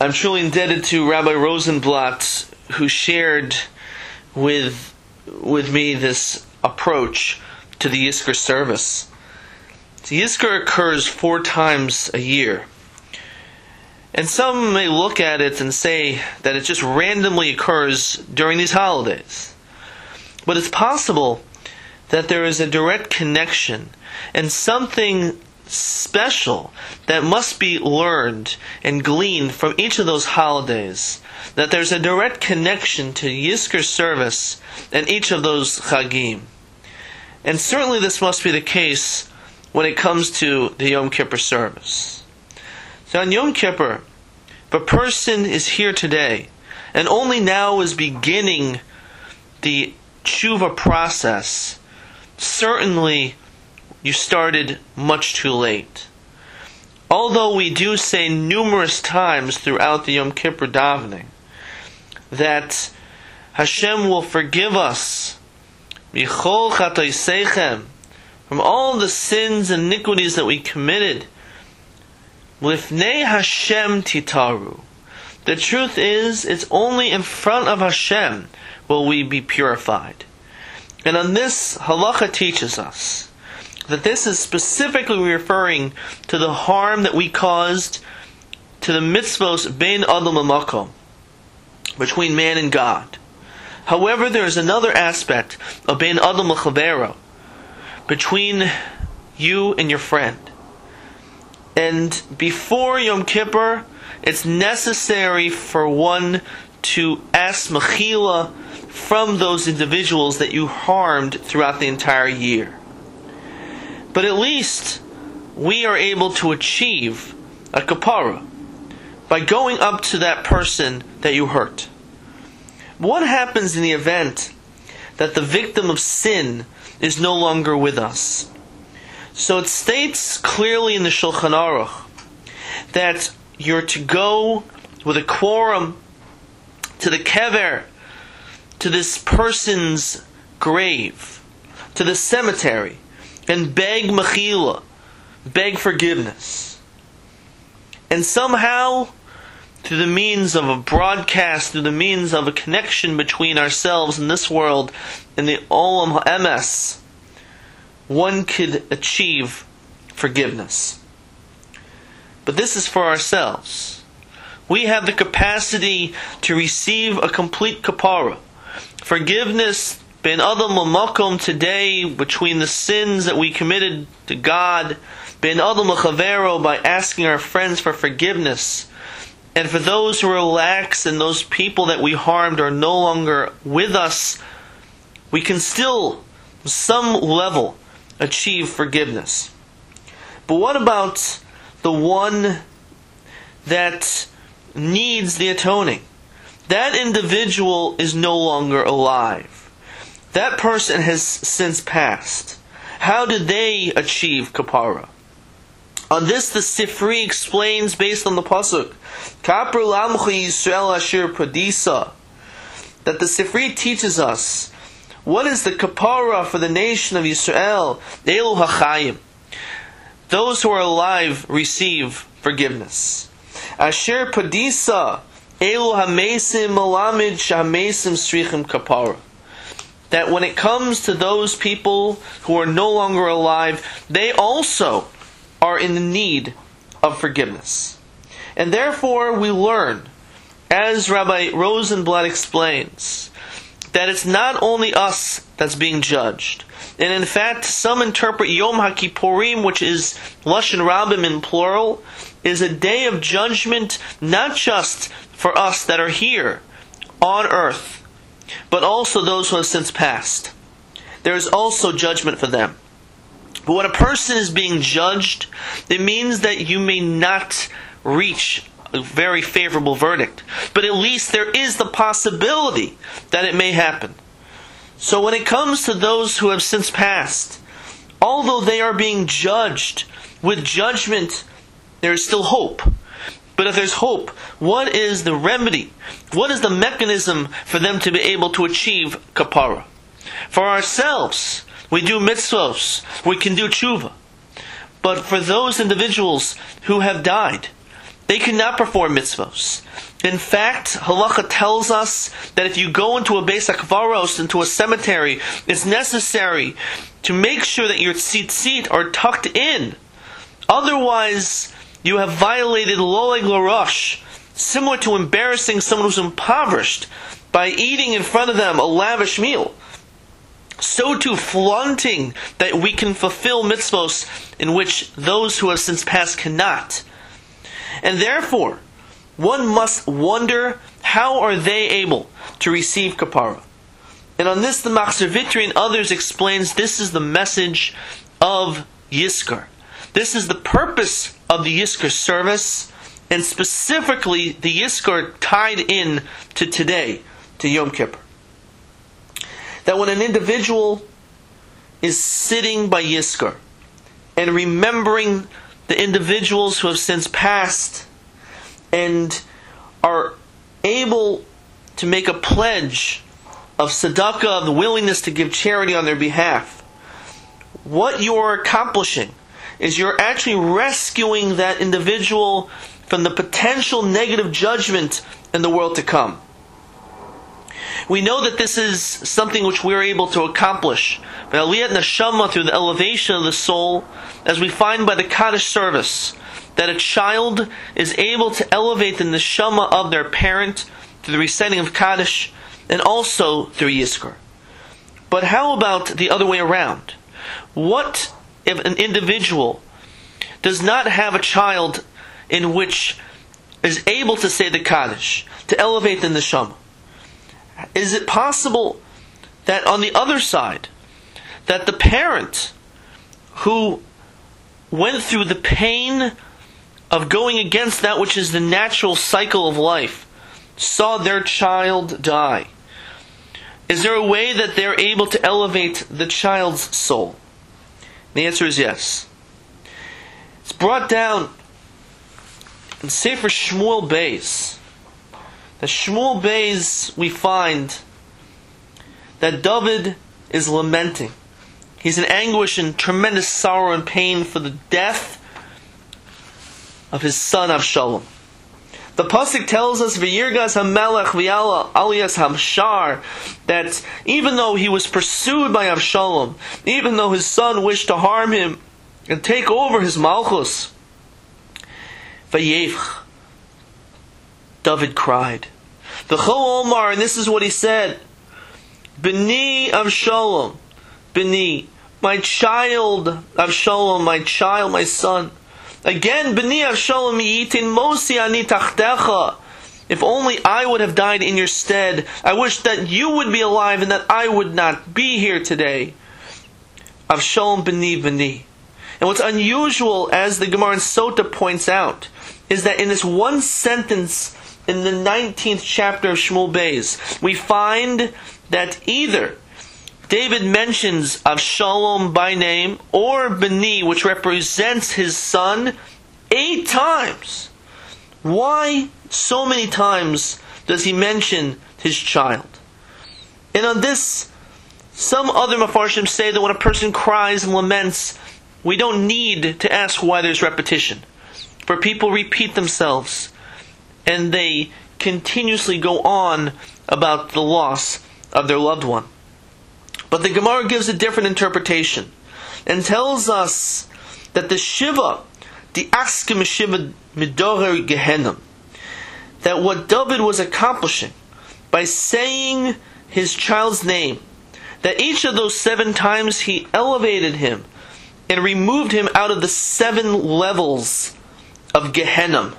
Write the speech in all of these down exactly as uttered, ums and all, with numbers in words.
I'm truly indebted to Rabbi Rosenblatt, who shared with with me this approach to the Yizkor service. The Yizkor occurs four times a year. And some may look at it and say that it just randomly occurs during these holidays. But it's possible that there is a direct connection and something special that must be learned and gleaned from each of those holidays. That there's a direct connection to Yizkor service and each of those Chagim. And certainly this must be the case when it comes to the Yom Kippur service. So on Yom Kippur, if a person is here today and only now is beginning the tshuva process, certainly you started much too late. Although we do say numerous times throughout the Yom Kippur davening that Hashem will forgive us michol chatoseichem, from all the sins and iniquities that we committed. Lifnei Hashem titaru. The truth is, it's only in front of Hashem will we be purified. And on this, halacha teaches us that this is specifically referring to the harm that we caused to the mitzvos bein adam u'makom, between man and God. However, there is another aspect of bein adam u'chavero, between you and your friend. And before Yom Kippur, it's necessary for one to ask mechila from those individuals that you harmed throughout the entire year. But at least we are able to achieve a kapara by going up to that person that you hurt. What happens in the event that the victim of sin is no longer with us? So it states clearly in the Shulchan Aruch that you're to go with a quorum to the kever, to this person's grave, to the cemetery, and beg mechila, beg forgiveness. And somehow, through the means of a broadcast, through the means of a connection between ourselves and this world and the Olam HaEmes, one could achieve forgiveness. But this is for ourselves. We have the capacity to receive a complete kapara. Forgiveness ben adam u'makom today between the sins that we committed to God, ben adam u'chavero by asking our friends for forgiveness. And for those who are lax and those people that we harmed are no longer with us, we can still, on some level, achieve forgiveness. But what about the one that needs the atoning? That individual is no longer alive. That person has since passed. How did they achieve kapara? On this, the Sifri explains based on the pasuk, Kapar lamchi Yisrael asher pradisa, that the Sifri teaches us what is the kapara for the nation of Yisrael. Elu hachayim, those who are alive receive forgiveness. Asher pradisa, elu hamesim malamid shamesim strichim kapara, that when it comes to those people who are no longer alive, they also are in the need of forgiveness. And therefore we learn, as Rabbi Rosenblatt explains, that it's not only us that's being judged. And in fact, some interpret Yom HaKippurim, which is Lashon Rabim in plural, is a day of judgment not just for us that are here on earth, but also those who have since passed. There is also judgment for them. But when a person is being judged, it means that you may not reach a very favorable verdict. But at least there is the possibility that it may happen. So when it comes to those who have since passed, although they are being judged with judgment, there is still hope. But if there's hope, what is the remedy? What is the mechanism for them to be able to achieve kapara? For ourselves, we do mitzvos, we can do tshuva. But for those individuals who have died, They could not perform mitzvos. In fact, halacha tells us that if you go into a beis hakvaros, into a cemetery, it's necessary to make sure that your tzitzit are tucked in. Otherwise, you have violated loeg l'rosh, similar to embarrassing someone who's impoverished by eating in front of them a lavish meal. So too, flaunting that we can fulfill mitzvos in which those who have since passed cannot. And therefore, one must wonder, how are they able to receive kapara? And on this, the Machzor Vitri and others explains this is the message of Yizkor. This is the purpose of the Yizkor service, and specifically the Yizkor tied in to today, to Yom Kippur. That when an individual is sitting by Yizkor and remembering the individuals who have since passed and are able to make a pledge of tzedakah, of the willingness to give charity on their behalf, what you're accomplishing is you're actually rescuing that individual from the potential negative judgment in the world to come. We know that this is something which we're able to accomplish by aliyat neshama, through the elevation of the soul, as we find by the Kaddish service, that a child is able to elevate the neshama of their parent through the reciting of Kaddish, and also through Yizkor. But how about the other way around? What if an individual does not have a child in which is able to say the Kaddish, to elevate the neshama? Is it possible that on the other side, that the parent who went through the pain of going against that which is the natural cycle of life, saw their child die, is there a way that they're able to elevate the child's soul? The answer is yes. It's brought down in Sefer Shmuel Beis. The Shmuel Beis, we find that David is lamenting. He's in anguish and tremendous sorrow and pain for the death of his son Avshalom. The pasuk tells us, "V'yirgas hamelech v'yala aliyas hamshar," that even though he was pursued by Avshalom, even though his son wished to harm him and take over his malchus, v'yevch, David cried. V'chol Omar, and this is what he said: "B'ni Avshalom, B'ni, my child Avshalom, my child, my son." Again, B'ni Avshalom yitin mosi ani tachtecha. If only I would have died in your stead. I wish that you would be alive and that I would not be here today. Avshalom B'ni B'ni. And what's unusual, as the Gemara in Sota points out, is that in this one sentence in the nineteenth chapter of Shmuel Beis, we find that either David mentions Avshalom by name, or B'ni, which represents his son, eight times. Why so many times does he mention his child? And on this, some other Mefarshim say that when a person cries and laments, we don't need to ask why there's repetition. For people repeat themselves, and they continuously go on about the loss of their loved one. But the Gemara gives a different interpretation and tells us that the Shiva, the Askim Shiva Midorer Gehenim, that what David was accomplishing by saying his child's name, that each of those seven times he elevated him and removed him out of the seven levels of Gehenim.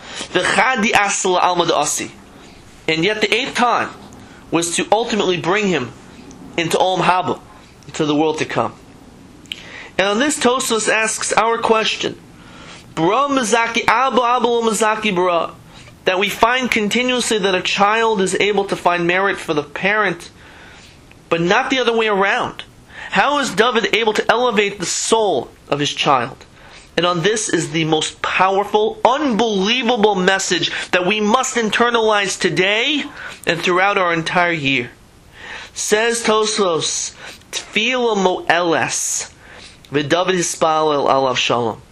And yet the eighth time was to ultimately bring him into Olam Haba, into the world to come. And on this, Tosfos asks our question, Bra Mazaki Abba Abba Mazaki Bra, that we find continuously that a child is able to find merit for the parent, but not the other way around. How is David able to elevate the soul of his child? And on this is the most powerful, unbelievable message that we must internalize today and throughout our entire year. Says Tosfos, Tefillah mo'eles, v'David hispalel al Avshalom.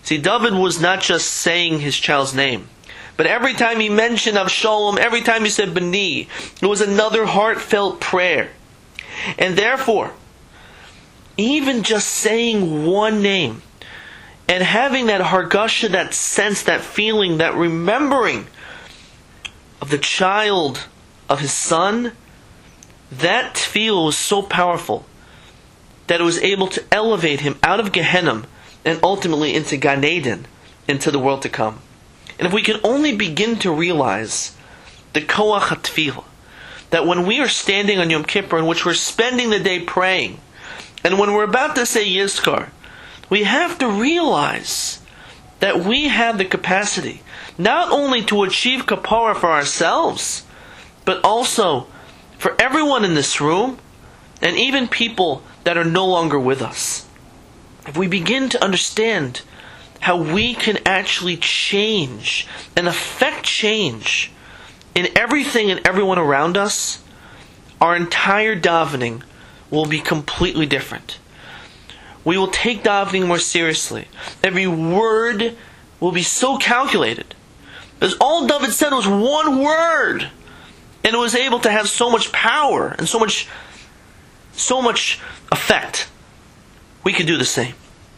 See, David was not just saying his child's name, but every time he mentioned Avshalom, every time he said Bani, it was another heartfelt prayer. And therefore, even just saying one name and having that hargasha, that sense, that feeling, that remembering of the child, of his son, that tefillah was so powerful that it was able to elevate him out of Gehenna and ultimately into Gan Eden, into the world to come. And if we can only begin to realize the koach hatefillah, that when we are standing on Yom Kippur, in which we're spending the day praying, and when we're about to say Yizkar, we have to realize that we have the capacity not only to achieve kapara for ourselves, but also for everyone in this room, and even people that are no longer with us. If we begin to understand how we can actually change and affect change in everything and everyone around us, our entire davening will be completely different. We will take davening more seriously. Every word will be so calculated. Because all David said was one word, and it was able to have so much power and so much, so much effect. We could do the same.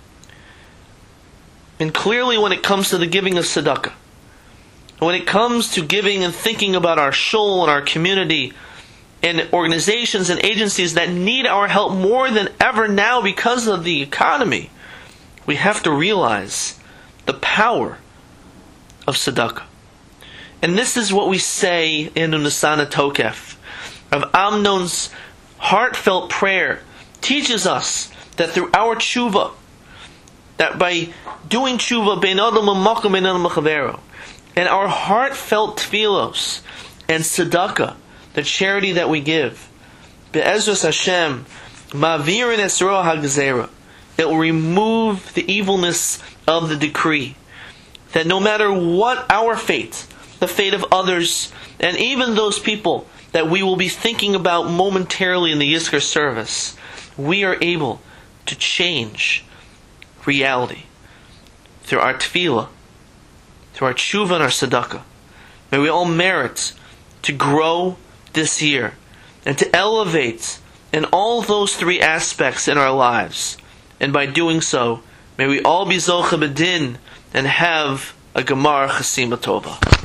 And clearly, when it comes to the giving of tzedakah, when it comes to giving and thinking about our shul and our community, and organizations and agencies that need our help more than ever now because of the economy, we have to realize the power of tzedakah. And this is what we say in the Nisana Tokef. Of Amnon's heartfelt prayer teaches us that through our tshuva, that by doing tshuva, bein adam u'makom bein adam u'chavero, and our heartfelt tefillos and tzedakah, the charity that we give, be'ezras Hashem, ma'avirin es ro'ah ha'gezerah, it will remove the evilness of the decree. That no matter what our fate, the fate of others, and even those people that we will be thinking about momentarily in the Yizkar service, we are able to change reality through our tefillah, through our tshuva and our tzedakah. May we all merit to grow this year and to elevate in all those three aspects in our lives. And by doing so, may we all be zocha b'din and have a gemar chasima tova.